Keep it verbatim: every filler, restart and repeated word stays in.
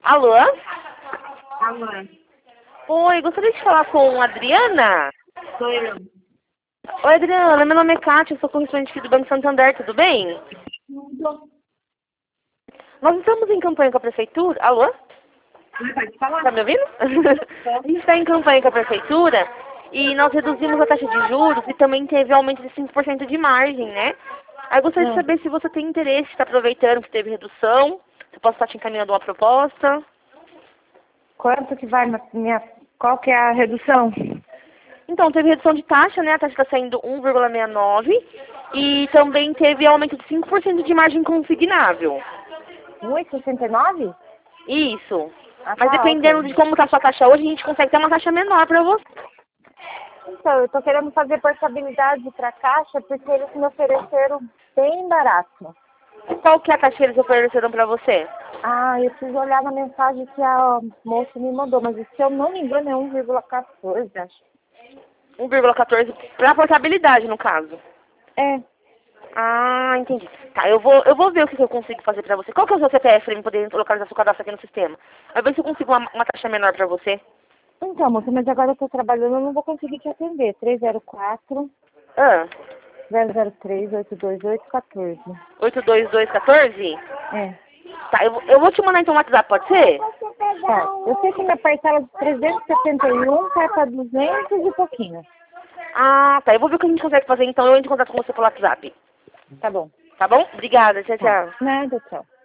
Alô? Alô, Oi, gostaria de falar com a Adriana? sou eu. Oi, Adriana, meu nome é Kátia, eu sou correspondente aqui do Banco Santander, tudo bem? Tudo. Nós estamos em campanha com a prefeitura. Alô? Oi, pode falar? Tá me ouvindo? A gente está em campanha com a prefeitura e nós reduzimos a taxa de juros e também teve aumento de cinco por cento de margem, né? Aí eu gostaria de Hum. saber se você tem interesse, está aproveitando que teve redução, se eu posso estar te encaminhando uma proposta. Quanto que vai na minha... Qual que é a redução? Então, teve redução de taxa, né? A taxa está saindo um vírgula sessenta e nove e também teve aumento de cinco por cento de margem consignável. um vírgula sessenta e nove? Isso. Ah, Mas tá, dependendo ok. de como está a sua taxa hoje, a gente consegue ter uma taxa menor para você. Então, eu tô querendo fazer portabilidade para caixa porque eles me ofereceram bem barato. Qual que é a taxa que eles ofereceram para você? Ah, eu preciso olhar na mensagem que a moça me mandou, mas se eu não me engano é um vírgula quatorze, acho. um vírgula quatorze para portabilidade, no caso. É, Ah, entendi. Tá, eu vou, eu vou ver o que que eu consigo fazer pra você. Qual que é o seu C P F para eu poder localizar seu cadastro aqui no sistema? Vai ver se eu consigo uma, uma taxa menor pra você. então, moça, mas agora eu tô trabalhando, eu não vou conseguir te atender. três zero quatro, Ah, zero zero três, oito dois oito, um quatro. oito dois dois um quatro? É. Tá, eu, vou- eu vou te mandar então no WhatsApp, pode ser? Tá. Eu sei que minha parcela de trezentos e setenta e um cai para duzentos e pouquinho. Ah, tá, eu vou ver o que a gente consegue fazer então. Eu entro em contato com você pelo WhatsApp. Tá bom. Tá bom? Obrigada, tchau, Tá. tchau. Nada, tchau.